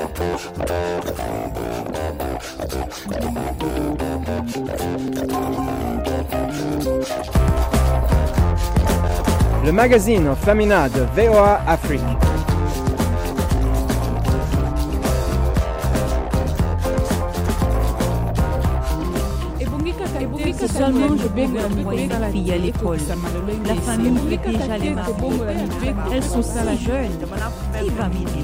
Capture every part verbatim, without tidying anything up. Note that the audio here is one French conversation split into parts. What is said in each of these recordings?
Le magazine féminin de V O A Afrique. Seulement je baigne envoyer la fille à l'école. La famille veut déjà les marier. Elles sont ça la jeune. Qui va m'aider?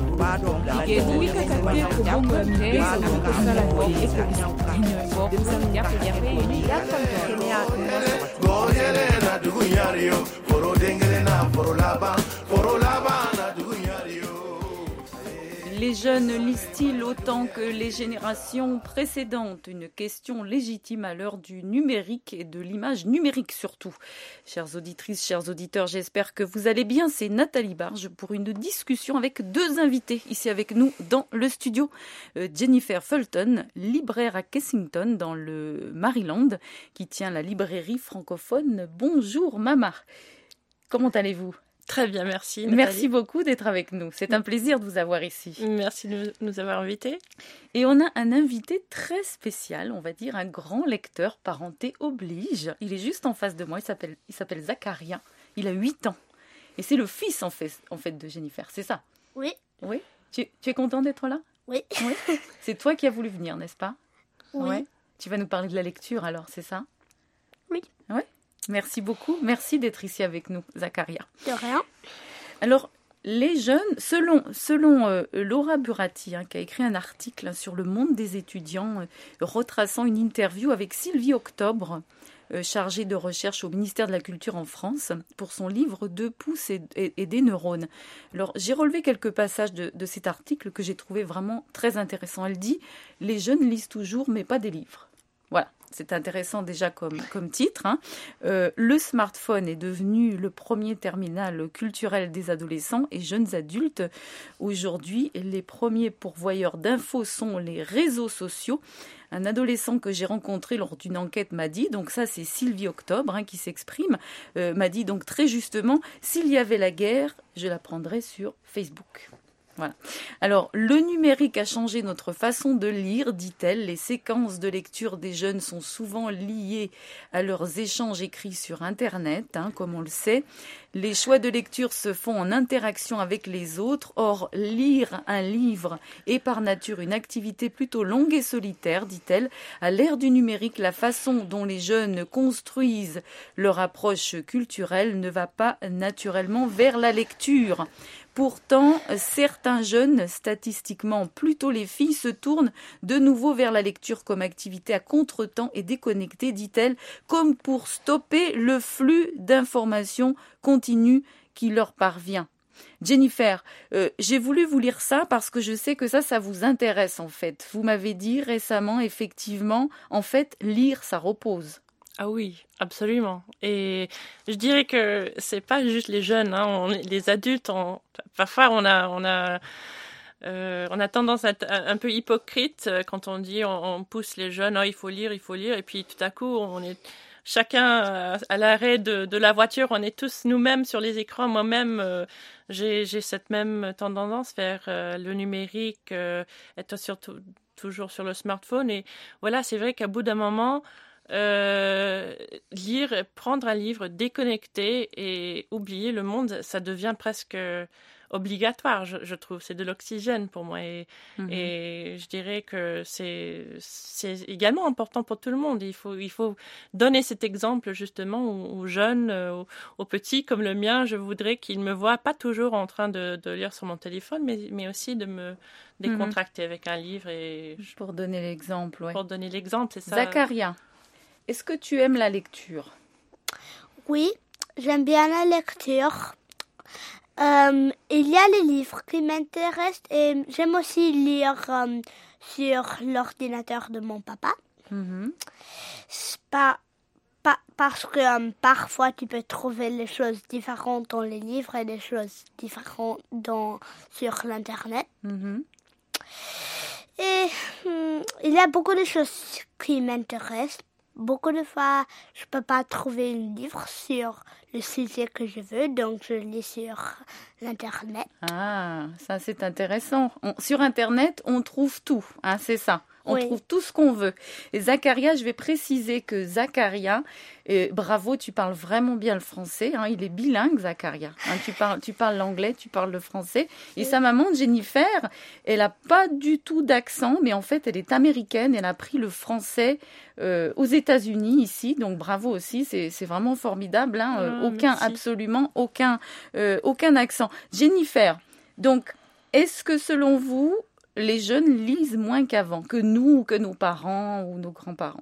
Les jeunes lisent-ils autant que les générations précédentes? Une question légitime à l'heure du numérique et de l'image numérique surtout. Chères auditrices, chers auditeurs, j'espère que vous allez bien. C'est Nathalie Barge pour une discussion avec deux invités ici avec nous dans le studio. Euh, Jennifer Fulton, libraire à Kensington dans le Maryland, qui tient la librairie francophone. Bonjour Mama, comment allez-vous? Très bien, merci Nathalie. Merci beaucoup d'être avec nous. C'est un plaisir de vous avoir ici. Merci de nous avoir invités. Et on a un invité très spécial, on va dire un grand lecteur, parenté oblige. Il est juste en face de moi, il s'appelle, il s'appelle Zacharia. Il a huit ans. Et c'est le fils en fait, en fait de Jennifer, c'est ça? Oui. Oui. Tu, tu es content d'être là? Oui. Oui. C'est toi qui as voulu venir, n'est-ce pas? Oui. Ouais. Tu vas nous parler de la lecture alors, c'est ça? Oui. Oui. Merci beaucoup. Merci d'être ici avec nous, Zacharia. De rien. Alors, les jeunes, selon, selon euh, Laura Burati, hein, qui a écrit un article hein, sur le monde des étudiants, euh, retraçant une interview avec Sylvie Octobre, euh, chargée de recherche au ministère de la Culture en France, pour son livre « Deux pouces et, et, et des neurones ». Alors, j'ai relevé quelques passages de, de cet article que j'ai trouvé vraiment très intéressant. Elle dit « Les jeunes lisent toujours, mais pas des livres ». Voilà. C'est intéressant déjà comme, comme titre. Hein. Euh, le smartphone est devenu le premier terminal culturel des adolescents et jeunes adultes. Aujourd'hui, les premiers pourvoyeurs d'infos sont les réseaux sociaux. Un adolescent que j'ai rencontré lors d'une enquête m'a dit, donc ça c'est Sylvie Octobre hein, qui s'exprime, euh, m'a dit donc très justement, s'il y avait la guerre, je la prendrais sur Facebook. Voilà. Alors, le numérique a changé notre façon de lire, dit-elle. Les séquences de lecture des jeunes sont souvent liées à leurs échanges écrits sur Internet, hein, comme on le sait. Les choix de lecture se font en interaction avec les autres. Or, lire un livre est par nature une activité plutôt longue et solitaire, dit-elle. À l'ère du numérique, la façon dont les jeunes construisent leur approche culturelle ne va pas naturellement vers la lecture. Pourtant, certains jeunes, statistiquement plutôt les filles, se tournent de nouveau vers la lecture comme activité à contretemps et déconnectée, dit-elle, comme pour stopper le flux d'informations continues qui leur parvient. Jennifer, euh, j'ai voulu vous lire ça parce que je sais que ça, ça vous intéresse en fait. Vous m'avez dit récemment, effectivement, en fait, lire, ça repose. Ah oui, absolument. Et je dirais que c'est pas juste les jeunes, hein, on, les adultes. On, parfois, on a, on a, euh, on a tendance à être un peu hypocrite quand on dit, on, on pousse les jeunes, oh, il faut lire, il faut lire, et puis tout à coup, on est chacun à l'arrêt de, de la voiture, on est tous nous-mêmes sur les écrans. Moi-même, euh, j'ai, j'ai cette même tendance vers euh, le numérique, euh, être surtout toujours sur le smartphone. Et voilà, c'est vrai qu'à bout d'un moment. Euh, lire, prendre un livre, déconnecter et oublier le monde, ça devient presque obligatoire, je, je trouve. C'est de l'oxygène pour moi. Et, mm-hmm. et je dirais que c'est, c'est également important pour tout le monde. Il faut, il faut donner cet exemple justement aux, aux jeunes, aux, aux petits comme le mien. Je voudrais qu'ils me voient pas toujours en train de, de lire sur mon téléphone, mais, mais aussi de me décontracter mm-hmm. avec un livre. Et pour donner l'exemple, ouais. Pour donner l'exemple, c'est ça. Zacharia. Est-ce que tu aimes la lecture? Oui, j'aime bien la lecture. Euh, il y a les livres qui m'intéressent et j'aime aussi lire euh, sur l'ordinateur de mon papa. Mm-hmm. C'est pas, pas, parce que euh, parfois tu peux trouver les choses différentes dans les livres et des choses différentes dans, sur l'Internet. Mm-hmm. Et hum, il y a beaucoup de choses qui m'intéressent. Beaucoup de fois, je peux pas trouver un livre sur le sujet que je veux, donc je lis sur l'Internet. Ah, ça c'est intéressant. On, sur Internet, on trouve tout, hein, c'est ça. On Oui. trouve tout ce qu'on veut. Et Zacharia, je vais préciser que Zacharia, euh, bravo, tu parles vraiment bien le français. Hein, il est bilingue, Zacharia. Hein, tu parles, tu parles l'anglais, tu parles le français. Et Oui. sa maman, Jennifer, elle a pas du tout d'accent, mais en fait, elle est américaine. Elle a appris le français euh, aux États-Unis ici. Donc bravo aussi, c'est, c'est vraiment formidable. Hein, euh, Ah, aucun, merci. absolument aucun, euh, aucun accent. Jennifer, donc, est-ce que selon vous, les jeunes lisent moins qu'avant, que nous, ou que nos parents ou nos grands-parents?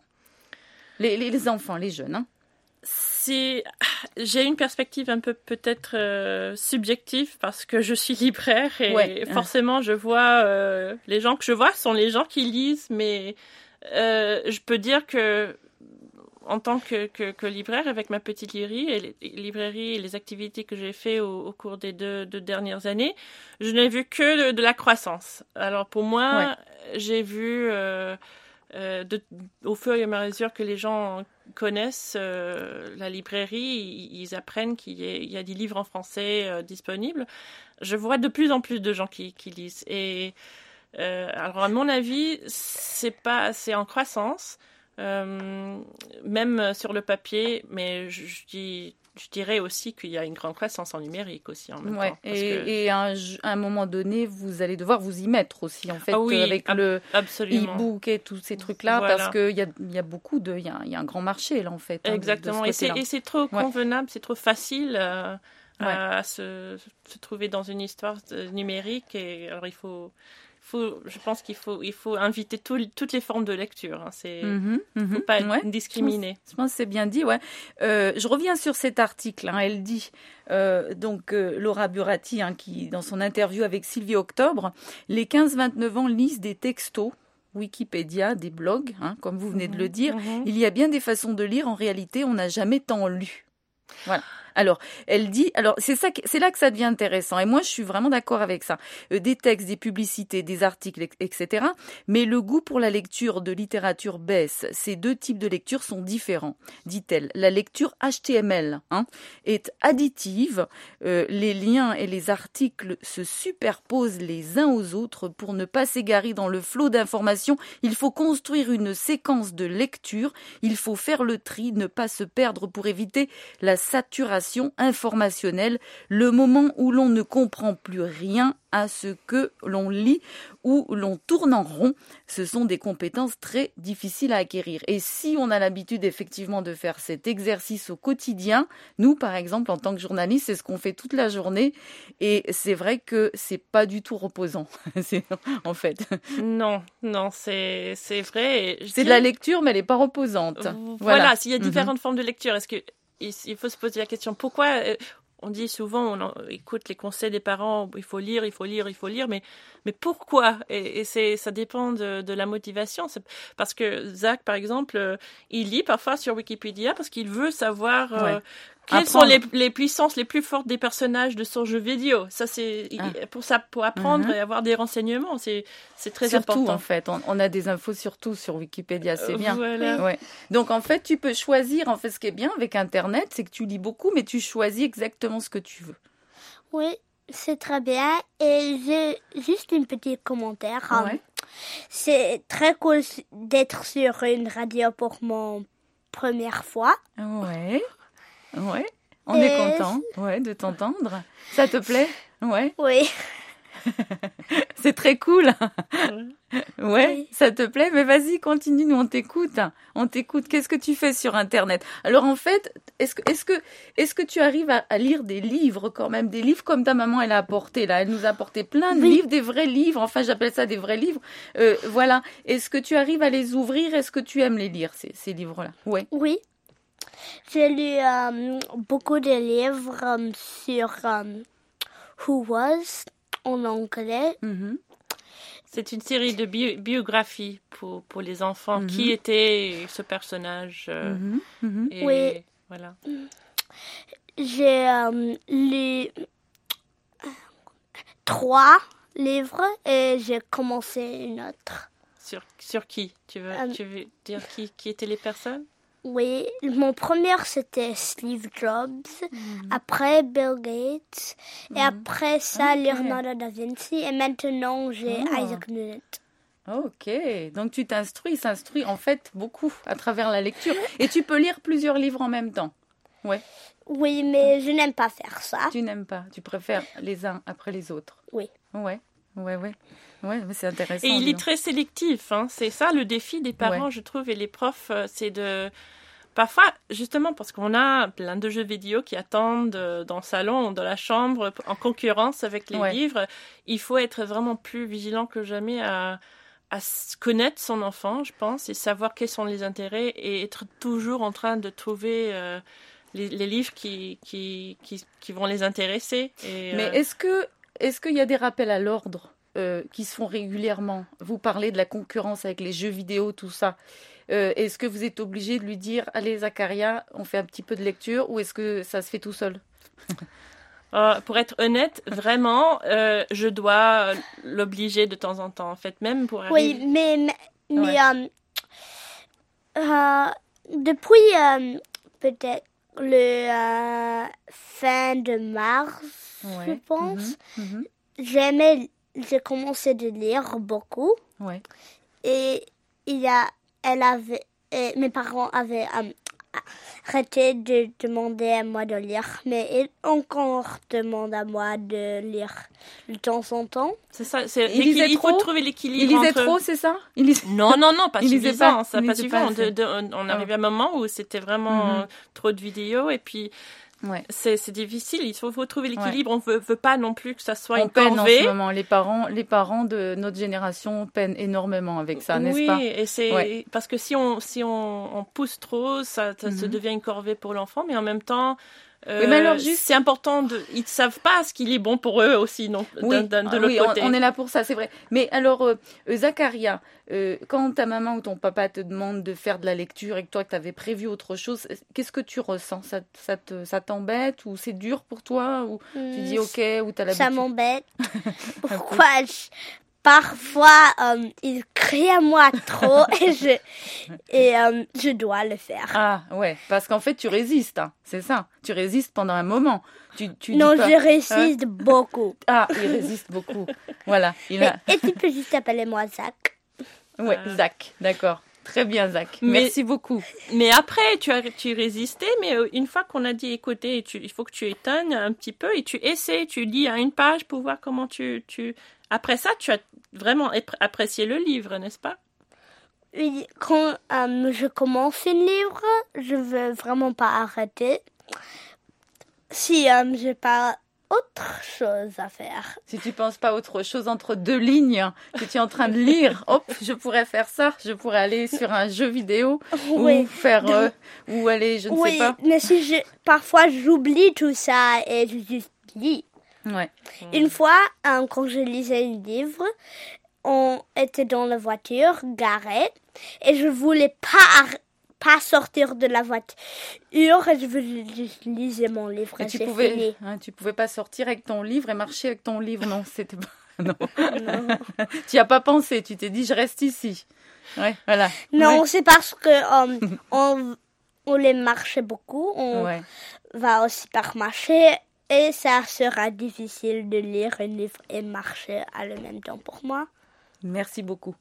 Les, les, les enfants, les jeunes, hein? C'est... J'ai une perspective un peu peut-être euh, subjective parce que je suis libraire et Ouais. forcément je vois euh, les gens que je vois sont les gens qui lisent, mais euh, je peux dire que en tant que, que, que libraire, avec ma petite librairie et les, librairie et les activités que j'ai fait au, au cours des deux, deux dernières années, je n'ai vu que de, de la croissance. Alors pour moi, ouais. j'ai vu euh, euh, de, au fur et à mesure que les gens connaissent euh, la librairie, ils, ils apprennent qu'il y a, il y a des livres en français euh, disponibles. Je vois de plus en plus de gens qui, qui lisent. Et euh, alors à mon avis, c'est pas, c'est en croissance. Euh, même sur le papier, mais je, je, dis, je dirais aussi qu'il y a une grande croissance en numérique aussi en même ouais, temps. Parce et, que... et à un, à un moment donné, vous allez devoir vous y mettre aussi, en fait, ah oui, avec ab- le absolument. e-book et tous ces trucs-là, Voilà. parce qu'il y a, y a beaucoup de... Il y a, y a un grand marché, là, en fait. Hein, exactement, de, de et, c'est, et c'est trop ouais. convenable, c'est trop facile euh, ouais. à se, se trouver dans une histoire numérique, et alors il faut... Faut, je pense qu'il faut, il faut inviter tout, toutes les formes de lecture. Hein. C'est, mmh, mmh, faut pas ouais. discriminer. Je pense, je pense que c'est bien dit. Ouais. Euh, je reviens sur cet article. Hein. Elle dit, euh, donc euh, Laura Buratti, hein, qui dans son interview avec Sylvie Octobre, les quinze vingt-neuf ans lisent des textos. Wikipédia, des blogs, hein, comme vous venez mmh, de le dire. Mmh. Il y a bien des façons de lire. En réalité, on n'a jamais tant lu. Voilà. Alors, elle dit, alors c'est ça, c'est là que ça devient intéressant. Et moi, je suis vraiment d'accord avec ça. Euh, des textes, des publicités, des articles, et cetera. Mais le goût pour la lecture de littérature baisse. Ces deux types de lecture sont différents, dit-elle. La lecture H T M L hein, est additive. Euh, les liens et les articles se superposent les uns aux autres. Pour ne pas s'égarer dans le flot d'informations, il faut construire une séquence de lecture. Il faut faire le tri, ne pas se perdre pour éviter la saturation informationnelle, le moment où l'on ne comprend plus rien à ce que l'on lit, où l'on tourne en rond. Ce sont des compétences très difficiles à acquérir. Et si on a l'habitude effectivement de faire cet exercice au quotidien, nous par exemple en tant que journaliste, c'est ce qu'on fait toute la journée et c'est vrai que c'est pas du tout reposant. c'est, en fait. Non, non, c'est, c'est vrai. C'est dis... de la lecture mais elle n'est pas reposante. Voilà, voilà. S'il y a différentes mm-hmm. formes de lecture, est-ce que il faut se poser la question pourquoi euh, on dit souvent, on en, écoute les conseils des parents, il faut lire, il faut lire, il faut lire, mais, mais pourquoi? Et, et c'est, ça dépend de, de la motivation. C'est parce que Zach, par exemple, euh, il lit parfois sur Wikipédia parce qu'il veut savoir euh, ouais. quelles apprendre. sont les, les puissances les plus fortes des personnages de son jeu vidéo. Ça, c'est ah. pour ça, pour apprendre mm-hmm. et avoir des renseignements, c'est, c'est très surtout, important. En fait, on, on a des infos surtout sur Wikipédia, c'est bien. Voilà. Ouais. Donc, en fait, tu peux choisir. En fait, ce qui est bien avec Internet, c'est que tu lis beaucoup, mais tu choisis exactement ce que tu veux. Oui, c'est très bien. Et j'ai juste un petit commentaire. Ouais. C'est très cool d'être sur une radio pour mon première fois. Ouais. Ouais. On Et... est content. Ouais, de t'entendre. Ça te plaît? Ouais. Oui. C'est très cool. Ouais, oui. Ça te plaît? Mais vas-y, continue, nous on t'écoute. On t'écoute. Qu'est-ce que tu fais sur Internet? Alors en fait, est-ce que, est-ce que, est-ce que tu arrives à, à lire des livres quand même, des livres comme ta maman elle a apporté là, elle nous a apporté plein de oui. livres, des vrais livres. Enfin, j'appelle ça des vrais livres. Euh, voilà. Est-ce que tu arrives à les ouvrir? Est-ce que tu aimes les lire ces, ces livres-là? Ouais. Oui. J'ai lu euh, beaucoup de livres euh, sur euh, Who Was en anglais. Mm-hmm. C'est une série de bio- biographies pour, pour les enfants. Mm-hmm. Qui était ce personnage euh, mm-hmm. Mm-hmm. Et oui. Voilà. J'ai euh, lu trois livres et j'ai commencé une autre. Sur, sur qui? Tu veux, euh, tu veux dire qui, qui étaient les personnes? Oui, mon premier c'était Steve Jobs, mm. après Bill Gates, mm. et après ça okay. Leonardo da Vinci, et maintenant j'ai oh. Isaac Newton. Ok, donc tu t'instruis, s'instruit en fait beaucoup à travers la lecture. Et tu peux lire plusieurs livres en même temps. Ouais. Oui, mais je n'aime pas faire ça. Tu n'aimes pas, tu préfères les uns après les autres. Oui. Ouais, ouais, ouais. Ouais, mais c'est intéressant. Et il est très sélectif, hein. C'est ça le défi des parents, ouais. je trouve, et les profs, c'est de... Parfois, justement, parce qu'on a plein de jeux vidéo qui attendent dans le salon, dans la chambre, en concurrence avec les ouais. livres, il faut être vraiment plus vigilant que jamais à, à connaître son enfant, je pense, et savoir quels sont les intérêts, et être toujours en train de trouver euh, les, les livres qui, qui, qui, qui vont les intéresser. Et, Mais euh... est-ce que, est-ce qu'il y a des rappels à l'ordre Euh, qui se font régulièrement? Vous parlez de la concurrence avec les jeux vidéo, tout ça. Euh, est-ce que vous êtes obligé de lui dire « Allez, Zacharia, on fait un petit peu de lecture » ou est-ce que ça se fait tout seul? euh, Pour être honnête, vraiment, euh, je dois l'obliger de temps en temps, en fait, même pour arriver... Oui, mais, mais, mais ouais. euh, euh, depuis euh, peut-être le euh, fin de mars, ouais. je pense, mm-hmm. Mm-hmm. j'aimais... J'ai commencé de lire beaucoup. Ouais. Et il y a, elle avait, et mes parents avaient um, arrêté de demander à moi de lire, mais ils encore demandent à moi de lire de temps en temps. C'est ça. C'est il, lisait il faut trouver l'équilibre. Il lisait entre... trop, c'est ça? Il lisait... Non, non, non, pas il suffisant. Pas, ça pas suffisant. De, de, on arrivait oh. à un moment où c'était vraiment mm-hmm. trop de vidéos et puis. Ouais. C'est, c'est difficile, il faut, faut trouver l'équilibre, ouais. on ne veut, veut pas non plus que ça soit on une corvée. On peine en ce moment, les parents, les parents de notre génération peinent énormément avec ça, oui, n'est-ce pas? Oui, et c'est ouais. parce que si on, si on, on pousse trop, ça, ça mm-hmm. se devient une corvée pour l'enfant, mais en même temps, euh, oui, mais alors juste... c'est important, de, ils ne savent pas ce qu'il est bon pour eux aussi, donc, oui. d'un, d'un, de ah, l'autre oui, côté. On, on est là pour ça, c'est vrai. Mais alors, euh, Zacharia, euh, quand ta maman ou ton papa te demande de faire de la lecture et que toi, que tu avais prévu autre chose, qu'est-ce que tu ressens? Ça, ça, te, ça t'embête ou c'est dur pour toi ou mmh, tu dis OK ou tu as l'habitude? Ça m'embête. Pourquoi je... Parfois, euh, il crie à moi trop et, je, et euh, je dois le faire. Ah ouais, parce qu'en fait, tu résistes, hein, c'est ça. Tu résistes pendant un moment. Tu, tu non, dis pas, je résiste hein? beaucoup. Ah, il résiste beaucoup. Voilà. Il Mais, a... Et tu peux juste appeler moi Zach. Ouais, euh... Zach, d'accord. Très bien, Zach. Mais, merci beaucoup. Mais après, tu as tu résisté, mais une fois qu'on a dit écoutez, tu, il faut que tu éteignes un petit peu et tu essaies, tu lis à une page pour voir comment tu... tu... Après ça, tu as vraiment apprécié le livre, n'est-ce pas? Oui, quand euh, je commence un livre, je veux vraiment pas arrêter. Si euh, j'ai pas autre chose à faire. Si tu penses pas autre chose entre deux lignes que tu es en train de lire, hop, je pourrais faire ça, je pourrais aller sur un jeu vidéo oui. ou faire euh, ou aller, je ne oui, sais pas. Mais si je parfois j'oublie tout ça et je juste lis. Ouais. Une fois, euh, quand je lisais un livre, on était dans la voiture, garée, et je voulais pas pas sortir de la voiture et je voulais juste lire mon livre. Et tu pouvais, hein, tu pouvais pas sortir avec ton livre et marcher avec ton livre, non, c'était pas. Non. non. Tu y as pas pensé, tu t'es dit je reste ici. Ouais, voilà. Non, ouais. c'est parce que euh, on on les marchait beaucoup, on ouais. va aussi par marcher. Et ça sera difficile de lire un livre et marcher à le même temps pour moi. Merci beaucoup.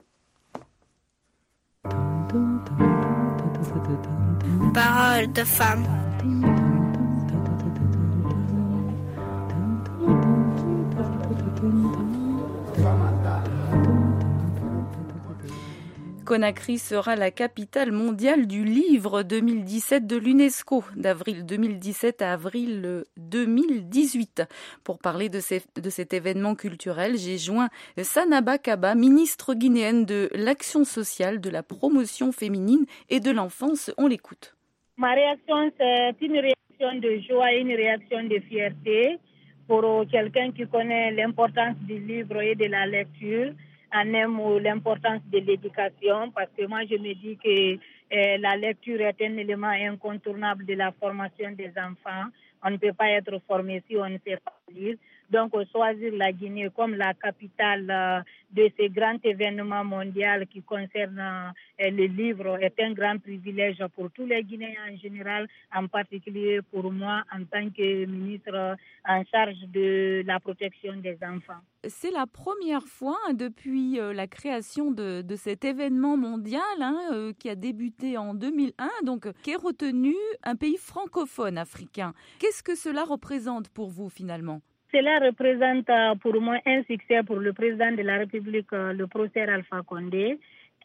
Parole de femme. Conakry sera la capitale mondiale du livre deux mille dix-sept de l'UNESCO, d'avril deux mille dix-sept à avril deux mille dix-huit. Pour parler de, ces, de cet événement culturel, j'ai joint Sanaba Kaba, ministre guinéenne de l'Action sociale, de la promotion féminine et de l'enfance. On l'écoute. Ma réaction, c'est une réaction de joie et une réaction de fierté pour quelqu'un qui connaît l'importance du livre et de la lecture. En un mot, l'importance de l'éducation, parce que moi je me dis que euh, la lecture est un élément incontournable de la formation des enfants. On ne peut pas être formé si on ne sait pas lire. Donc, choisir la Guinée comme la capitale euh, de ce grand événement mondial qui concerne euh, le livre est un grand privilège pour tous les Guinéens en général, en particulier pour moi en tant que ministre en charge de la protection des enfants. C'est la première fois hein, depuis euh, la création de, de cet événement mondial hein, euh, qui a débuté en deux mille un, donc qu'est retenu un pays francophone africain. Qu'est-ce que cela représente pour vous finalement ? Cela représente pour moi un succès pour le président de la République, le professeur Alpha Condé,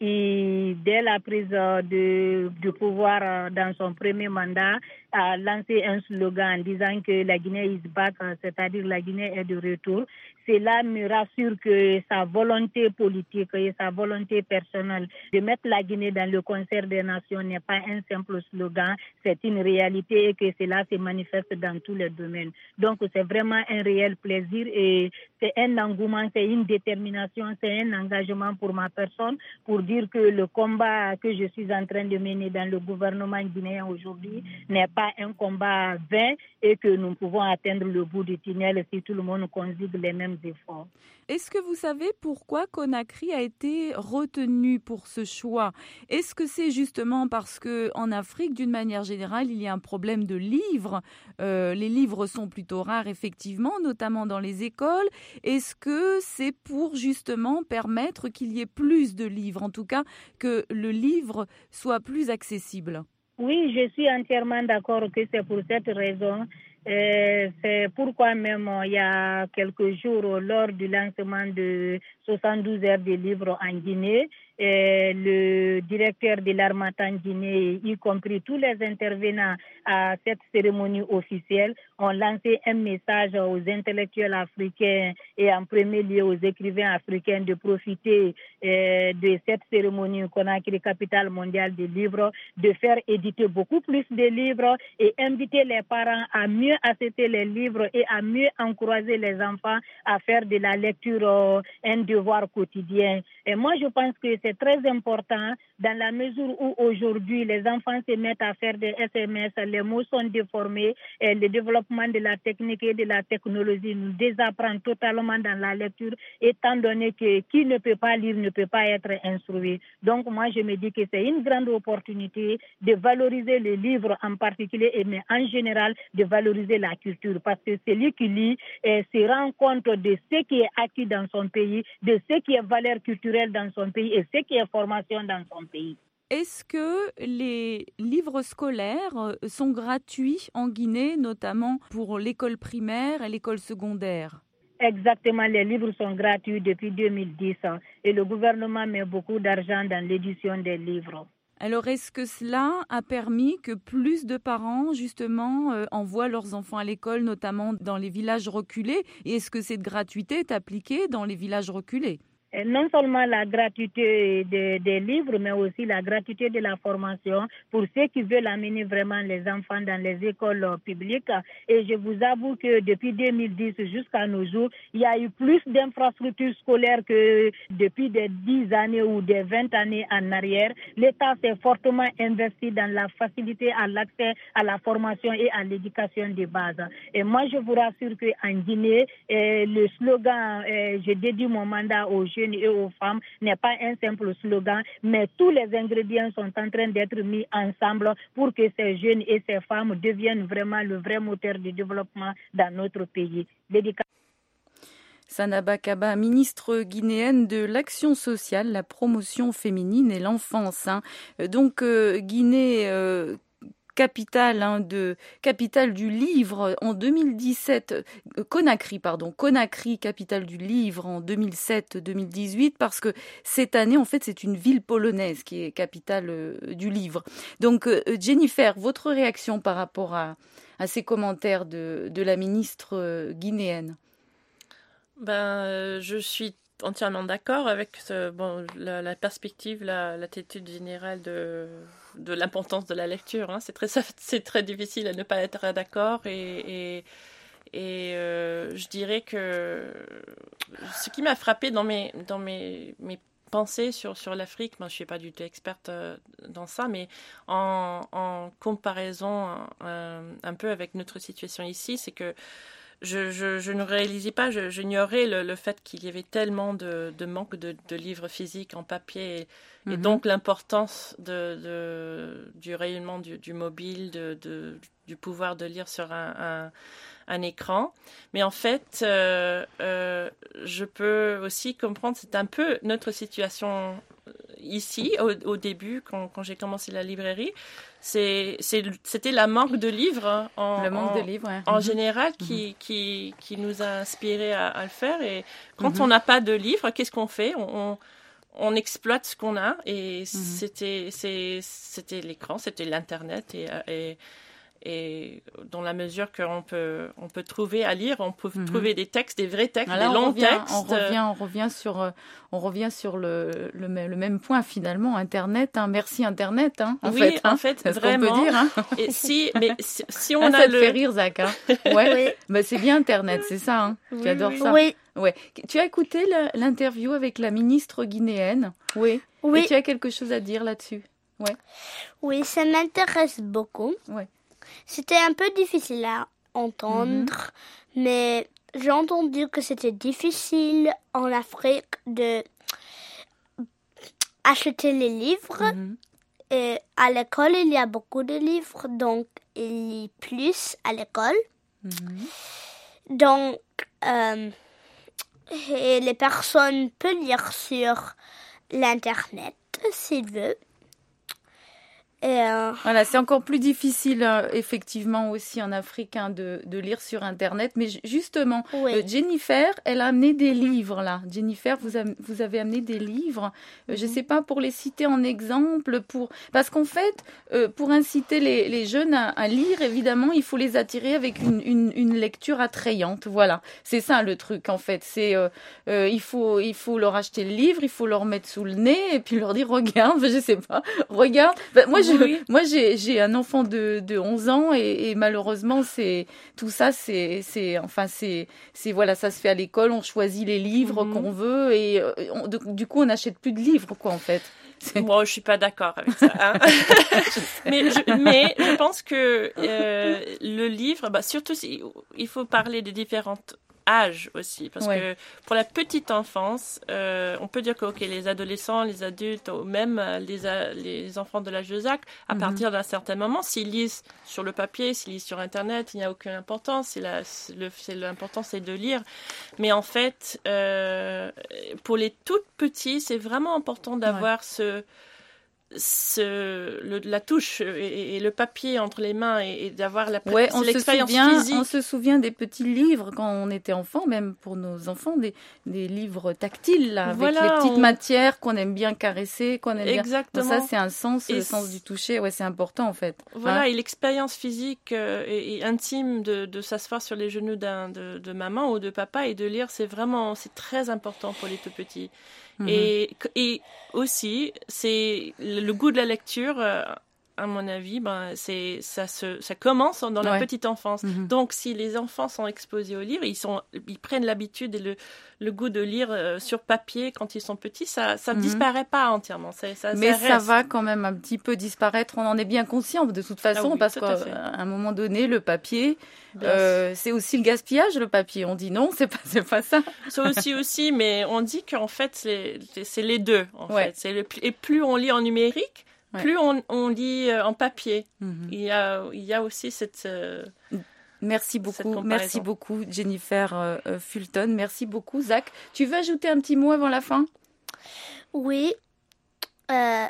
qui, dès la prise de, de pouvoir dans son premier mandat, a lancé un slogan en disant que la Guinée is back, c'est-à-dire la Guinée est de retour. Cela me rassure que sa volonté politique et sa volonté personnelle de mettre la Guinée dans le concert des nations n'est pas un simple slogan, c'est une réalité et que cela se manifeste dans tous les domaines. Donc c'est vraiment un réel plaisir et c'est un engouement, c'est une détermination, c'est un engagement pour ma personne pour dire que le combat que je suis en train de mener dans le gouvernement guinéen aujourd'hui n'est pas un combat vain et que nous pouvons atteindre le bout du tunnel si tout le monde conjugue les mêmes efforts. Est-ce que vous savez pourquoi Conakry a été retenu pour ce choix ? Est-ce que c'est justement parce qu'en Afrique, d'une manière générale, il y a un problème de livres ? euh, Les livres sont plutôt rares, effectivement, notamment dans les écoles. Est-ce que c'est pour justement permettre qu'il y ait plus de livres, en tout cas que le livre soit plus accessible ? Oui, je suis entièrement d'accord que c'est pour cette raison. Euh, c'est pourquoi même il y a quelques jours, lors du lancement de soixante-douze heures de livres en Guinée, et le directeur de l'Harmattan Guinée, y compris tous les intervenants à cette cérémonie officielle, ont lancé un message aux intellectuels africains et en premier lieu aux écrivains africains de profiter euh, de cette cérémonie Conakry, capitale mondiale des livres, de faire éditer beaucoup plus de livres et inviter les parents à mieux acheter les livres et à mieux encourager les enfants à faire de la lecture euh, un devoir quotidien. Et moi, je pense que c'est très important dans la mesure où aujourd'hui les enfants se mettent à faire des S M S, les mots sont déformés et le développement de la technique et de la technologie nous désapprend totalement dans la lecture étant donné que qui ne peut pas lire ne peut pas être instruit. Donc moi je me dis que c'est une grande opportunité de valoriser le livre en particulier mais en général de valoriser la culture parce que celui qui lit eh, se rend compte de ce qui est acquis dans son pays, de ce qui est valeur culturelle dans son pays et ce qui est formation dans son pays. Est-ce que les livres scolaires sont gratuits en Guinée, notamment pour l'école primaire et l'école secondaire ? Exactement, les livres sont gratuits depuis deux mille dix et le gouvernement met beaucoup d'argent dans l'édition des livres. Alors, est-ce que cela a permis que plus de parents, justement, euh, envoient leurs enfants à l'école, notamment dans les villages reculés ? Et est-ce que cette gratuité est appliquée dans les villages reculés ? Et non seulement la gratuité des, des livres, mais aussi la gratuité de la formation pour ceux qui veulent amener vraiment les enfants dans les écoles publiques. Et je vous avoue que depuis deux mille dix jusqu'à nos jours, il y a eu plus d'infrastructures scolaires que depuis des dix années ou des vingt années en arrière. L'État s'est fortement investi dans la facilité à l'accès à la formation et à l'éducation de base. Et moi, je vous rassure qu'en Guinée, eh, le slogan eh, « Je dédie mon mandat aux jeunes » et aux femmes n'est pas un simple slogan, mais tous les ingrédients sont en train d'être mis ensemble pour que ces jeunes et ces femmes deviennent vraiment le vrai moteur de développement dans notre pays. Dédicace. Sanaba Kaba, ministre guinéenne de l'Action sociale, la promotion féminine et l'enfance. Hein. Donc euh, Guinée... Euh, Capitale hein, de capitale du livre en deux mille dix-sept, euh, Conakry pardon, Conakry capitale du livre en deux mille sept deux mille dix-huit parce que cette année en fait c'est une ville polonaise qui est capitale euh, du livre. Donc euh, Jennifer, votre réaction par rapport à à ces commentaires de de la ministre euh, guinéenne? Ben euh, je suis entièrement d'accord avec ce, bon, la, la perspective, la, l'attitude générale de, de l'importance de la lecture. Hein. C'est, très, c'est très difficile à ne pas être d'accord et, et, et euh, je dirais que ce qui m'a frappé dans mes, dans mes, mes pensées sur, sur l'Afrique, moi je ne suis pas du tout experte euh, dans ça, mais en, en comparaison euh, un peu avec notre situation ici, c'est que je, je, je ne réalisais pas, je, j'ignorais le, le fait qu'il y avait tellement de, de manque de, de livres physiques en papier et, mm-hmm. et donc l'importance de, de, du rayonnement du, du mobile, de, de, du pouvoir de lire sur un, un, un écran. Mais en fait, euh, euh, je peux aussi comprendre, c'est un peu notre situation ici, au, au début, quand, quand j'ai commencé la librairie. C'est, c'est, c'était la manque de livres en, le manque en, de livres, ouais. en mm-hmm. général qui, mm-hmm. qui, qui nous a inspirés à, à le faire. Et quand mm-hmm. on n'a pas de livres, qu'est-ce qu'on fait? on, on, on exploite ce qu'on a et mm-hmm. c'était, c'est, c'était l'écran, c'était l'Internet et, et Et dans la mesure qu'on peut, on peut trouver à lire, on peut mm-hmm. trouver des textes, des vrais textes, Alors des longs on revient, textes. On revient, on revient sur, on revient sur le, le, le même point finalement. Internet, hein. Merci Internet, hein, en oui, fait. en hein. fait, c'est vraiment. Ce qu'on peut dire. Hein. Et si, mais si, si on ah, a ça le. te fait rire, Zach. Hein. Ouais. oui. Bah, c'est bien Internet, c'est ça. Hein. Oui, tu adores oui. ça. Oui. Ouais. Tu as écouté la, l'interview avec la ministre guinéenne. Oui. Oui. Et tu as quelque chose à dire là-dessus. Ouais. Oui, ça m'intéresse beaucoup. Ouais. C'était un peu difficile à entendre, mm-hmm. mais j'ai entendu que c'était difficile en Afrique de acheter les livres. Mm-hmm. Et à l'école, il y a beaucoup de livres, donc il lit plus à l'école. Mm-hmm. Donc, euh, et les personnes peuvent lire sur l'Internet s'ils veulent. Et euh... Voilà, c'est encore plus difficile, euh, effectivement, aussi en Afrique, hein, de, de lire sur Internet. Mais justement, oui. euh, Jennifer, elle a amené des livres, là. Jennifer, vous, a, vous avez amené des livres. Euh, mm-hmm. Je ne sais pas, pour les citer en exemple, pour... parce qu'en fait, euh, pour inciter les, les jeunes à, à lire, évidemment, il faut les attirer avec une, une, une lecture attrayante. Voilà, c'est ça le truc, en fait. C'est, euh, euh, il faut, il faut leur acheter le livre, il faut leur mettre sous le nez et puis leur dire, regarde, je ne sais pas, regarde. Ben, moi, je Oui. Moi, j'ai, j'ai un enfant de, de onze ans et, et malheureusement, c'est, tout ça, c'est, c'est, enfin, c'est, c'est, voilà, ça se fait à l'école, on choisit les livres mm-hmm. qu'on veut et on, de, du coup, on n'achète plus de livres, quoi, en fait. C'est... Moi, je suis pas d'accord avec ça. Hein. mais, je, mais je pense que euh, le livre, bah, surtout, il faut parler des différentes âge aussi, parce ouais. que pour la petite enfance, euh, on peut dire que okay, les adolescents, les adultes, ou même les, les enfants de l'âge de Zach, à mm-hmm. partir d'un certain moment, s'ils lisent sur le papier, s'ils lisent sur Internet, il n'y a aucune importance. C'est la, c'est le, c'est l'important, c'est de lire. Mais en fait, euh, pour les toutes petits, c'est vraiment important d'avoir ouais. ce Ce, le, la touche et, et le papier entre les mains et, et d'avoir la ouais, on l'expérience se souvient, physique. On se souvient des petits livres quand on était enfant, même pour nos enfants, des, des livres tactiles là, avec voilà, les petites on... matières qu'on aime bien caresser, qu'on aime Exactement. bien. Donc ça, c'est un sens, et le sens du toucher. Ouais, c'est important en fait. Voilà, hein? Et l'expérience physique euh, et, et intime de, de s'asseoir sur les genoux d'un, de, de maman ou de papa et de lire, c'est vraiment, c'est très important pour les tout petits. Mmh. Et, et aussi, c'est le goût de la lecture, euh, à mon avis, ben, c'est, ça, se, ça commence dans la ouais. petite enfance. Mmh. Donc, si les enfants sont exposés aux livres, ils, sont, ils prennent l'habitude et le, le goût de lire euh, sur papier quand ils sont petits, ça ne mmh. disparaît pas entièrement. Ça, ça, Mais ça, ça va quand même un petit peu disparaître. On en est bien conscient de toute façon, ah oui, parce qu'à un moment donné, le papier... Euh, c'est aussi le gaspillage, le papier. On dit non, c'est pas, c'est pas ça. C'est aussi, aussi, mais on dit qu'en fait, c'est, c'est les deux. En ouais. fait. C'est le, et plus on lit en numérique, ouais. plus on, on lit en papier. Mm-hmm. Il y a, il y a aussi cette... Euh, Merci beaucoup, merci beaucoup Jennifer euh, Fulton. Merci beaucoup Zach. Tu veux ajouter un petit mot avant la fin? Oui. Euh...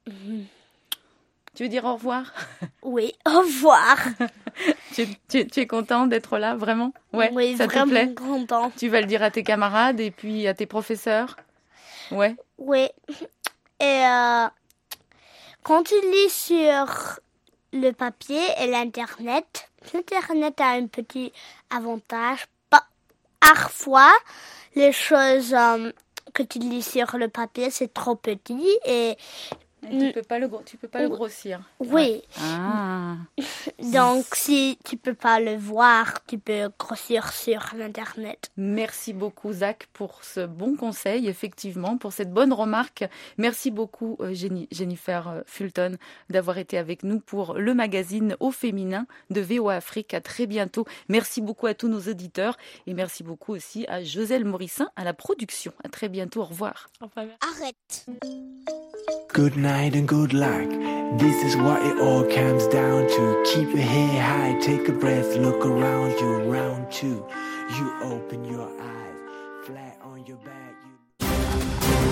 Tu veux dire au revoir? Oui, au revoir. tu, tu, tu es content d'être là, vraiment? Ouais, oui, ça vraiment te plaît? Content. Tu vas le dire à tes camarades et puis à tes professeurs? Ouais. Oui. Et euh, quand tu lis sur le papier et l'Internet, l'Internet a un petit avantage. Parfois, les choses euh, que tu lis sur le papier, c'est trop petit et Tu peux pas le, tu peux pas le grossir. Oui. Ah. Donc, si tu peux pas le voir, tu peux grossir sur l'Internet. Merci beaucoup, Zach, pour ce bon conseil, effectivement, pour cette bonne remarque. Merci beaucoup, euh, Jenny, Jennifer euh, Fulton, d'avoir été avec nous pour le magazine Au Féminin de V O A Afrique. À très bientôt. Merci beaucoup à tous nos auditeurs et merci beaucoup aussi à Joselle Morissin à la production. À très bientôt. Au revoir. Arrête. Good night and good luck. This is what it all comes down to. Keep your head high, take a breath, look around you, round two. You open your eyes, flat on your back.